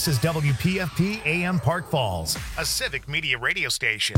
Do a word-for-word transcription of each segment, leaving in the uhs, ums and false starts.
This is W P F P A M Park Falls, a civic media radio station.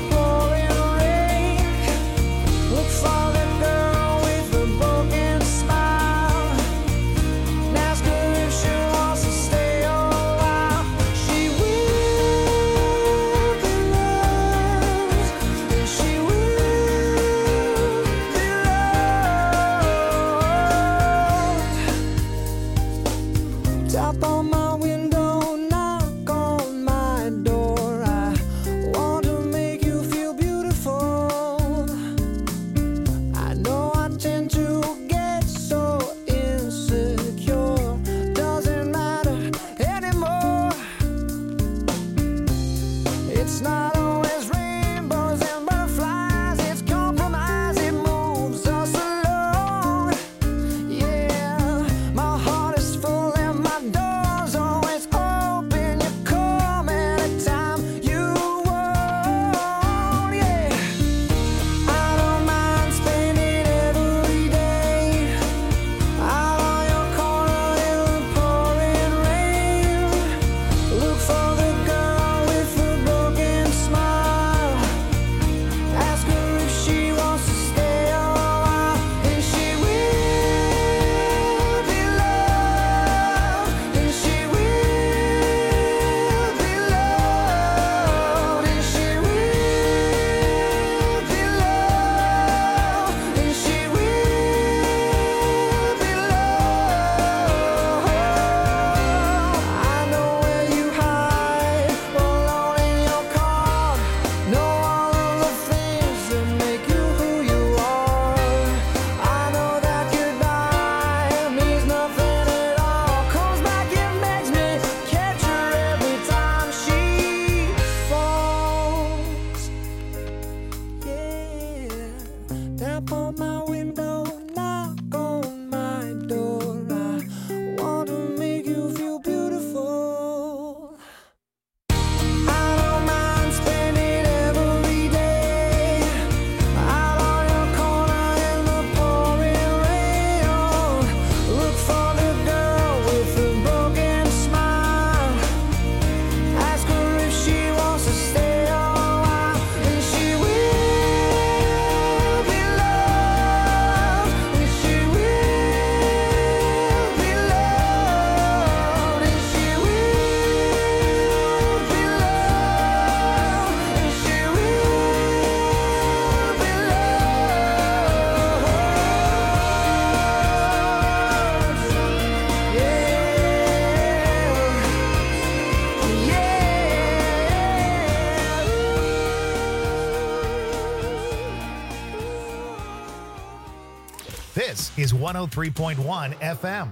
Look for the girl with the broken smile. This is one oh three point one F M.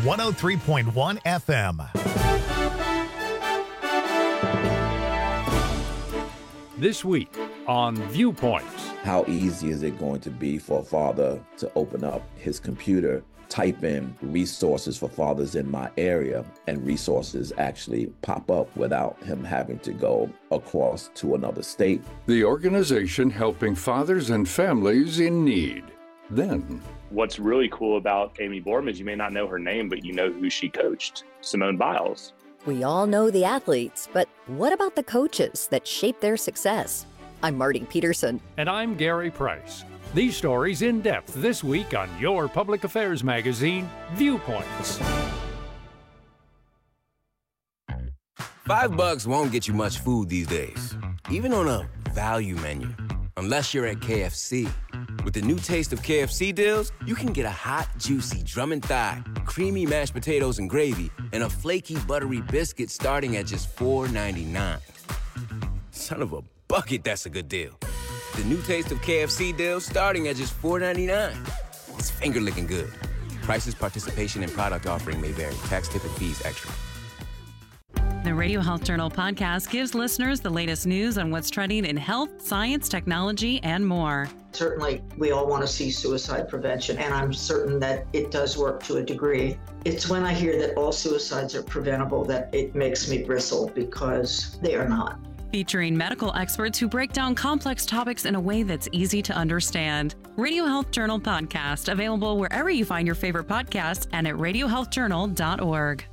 one oh three point one F M. This week on Viewpoints. How easy is it going to be for a father to open up his computer, type in resources for fathers in my area, and resources actually pop up without him having to go across to another state? The organization helping fathers and families in need. Then, what's really cool about Amy Boardman is you may not know her name, but you know who she coached, Simone Biles. We all know the athletes, but what about the coaches that shape their success? I'm Marty Peterson. And I'm Gary Price. These stories in depth this week on your public affairs magazine, Viewpoints. Five bucks won't get you much food these days, even on a value menu, unless you're at K F C. With the new taste of K F C deals, you can get a hot, juicy drum and thigh, creamy mashed potatoes and gravy, and a flaky, buttery biscuit starting at just four ninety-nine. Son of a bucket, that's a good deal. The new taste of K F C deals starting at just four ninety-nine. It's finger-licking good. Prices, participation, and product offering may vary. Tax, tip, and fees extra. The Radio Health Journal podcast gives listeners the latest news on what's trending in health, science, technology, and more. Certainly, we all want to see suicide prevention, and I'm certain that it does work to a degree. It's when I hear that all suicides are preventable that it makes me bristle, because they are not. Featuring medical experts who break down complex topics in a way that's easy to understand. Radio Health Journal podcast, available wherever you find your favorite podcasts and at radio health journal dot org.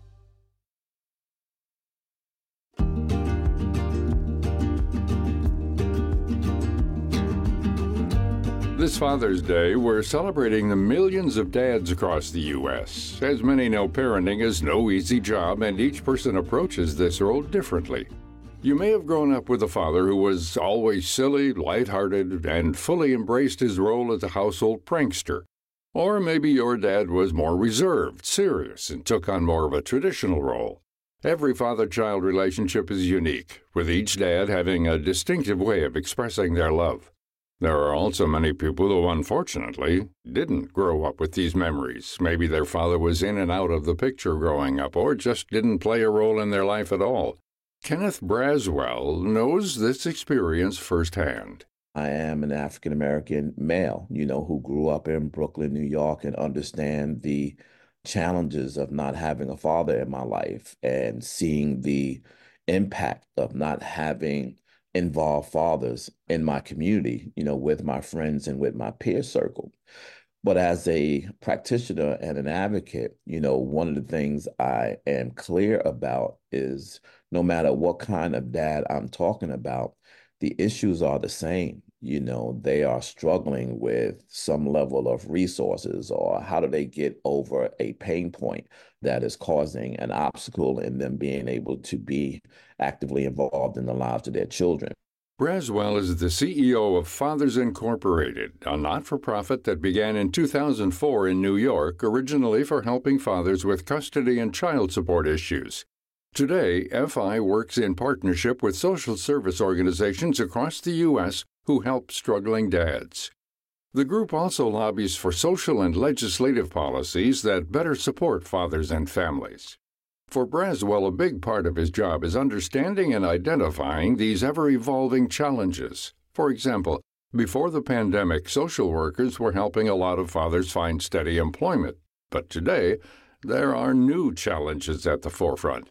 This Father's Day, we're celebrating the millions of dads across the U S As many know, parenting is no easy job, and each person approaches this role differently. You may have grown up with a father who was always silly, lighthearted, and fully embraced his role as a household prankster. Or maybe your dad was more reserved, serious, and took on more of a traditional role. Every father-child relationship is unique, with each dad having a distinctive way of expressing their love. There are also many people who, unfortunately, didn't grow up with these memories. Maybe their father was in and out of the picture growing up, or just didn't play a role in their life at all. Kenneth Braswell knows this experience firsthand. I am an African-American male, you know, who grew up in Brooklyn, New York, and understand the challenges of not having a father in my life and seeing the impact of not having involved fathers in my community, you know, with my friends and with my peer circle. But as a practitioner and an advocate, you know, one of the things I am clear about is no matter what kind of dad I'm talking about, the issues are the same. You know, they are struggling with some level of resources, or how do they get over a pain point that is causing an obstacle in them being able to be actively involved in the lives of their children. Braswell is the C E O of Fathers Incorporated, a not-for-profit that began in two thousand four in New York, originally for helping fathers with custody and child support issues. Today, F I works in partnership with social service organizations across the U S who help struggling dads. The group also lobbies for social and legislative policies that better support fathers and families. For Braswell, a big part of his job is understanding and identifying these ever-evolving challenges. For example, before the pandemic, social workers were helping a lot of fathers find steady employment. But today, there are new challenges at the forefront.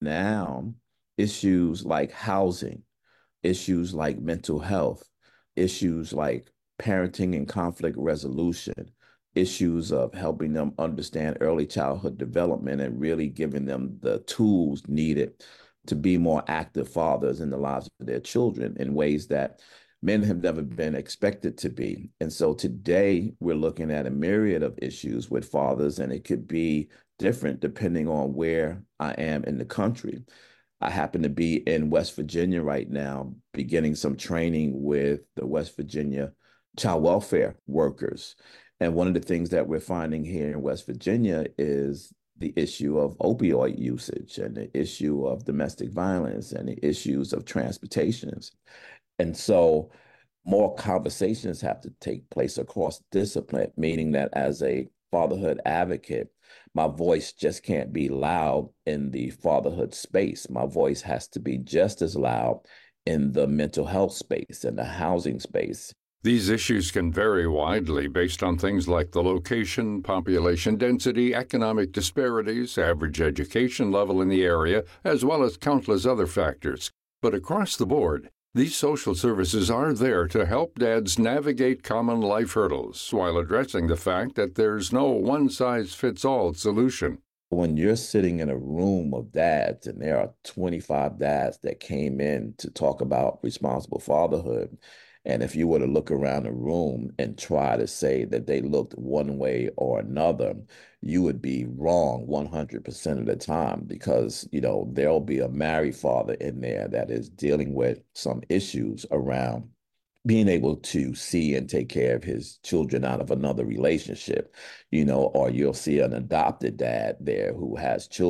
Now, issues like housing, issues like mental health, issues like parenting and conflict resolution, issues of helping them understand early childhood development and really giving them the tools needed to be more active fathers in the lives of their children in ways that men have never been expected to be. And so today we're looking at a myriad of issues with fathers, and it could be different depending on where I am in the country. I happen to be in West Virginia right now, beginning some training with the West Virginia child welfare workers. And one of the things that we're finding here in West Virginia is the issue of opioid usage and the issue of domestic violence and the issues of transportations. And so more conversations have to take place across discipline, meaning that as a fatherhood advocate, my voice just can't be loud in the fatherhood space. My voice has to be just as loud in the mental health space and the housing space. These issues can vary widely based on things like the location, population density, economic disparities, average education level in the area, as well as countless other factors. But across the board, these social services are there to help dads navigate common life hurdles while addressing the fact that there's no one-size-fits-all solution. When you're sitting in a room of dads, and there are twenty-five dads that came in to talk about responsible fatherhood, and if you were to look around the room and try to say that they looked one way or another, you would be wrong one hundred percent of the time, because, you know, there'll be a married father in there that is dealing with some issues around being able to see and take care of his children out of another relationship, you know, or you'll see an adopted dad there who has children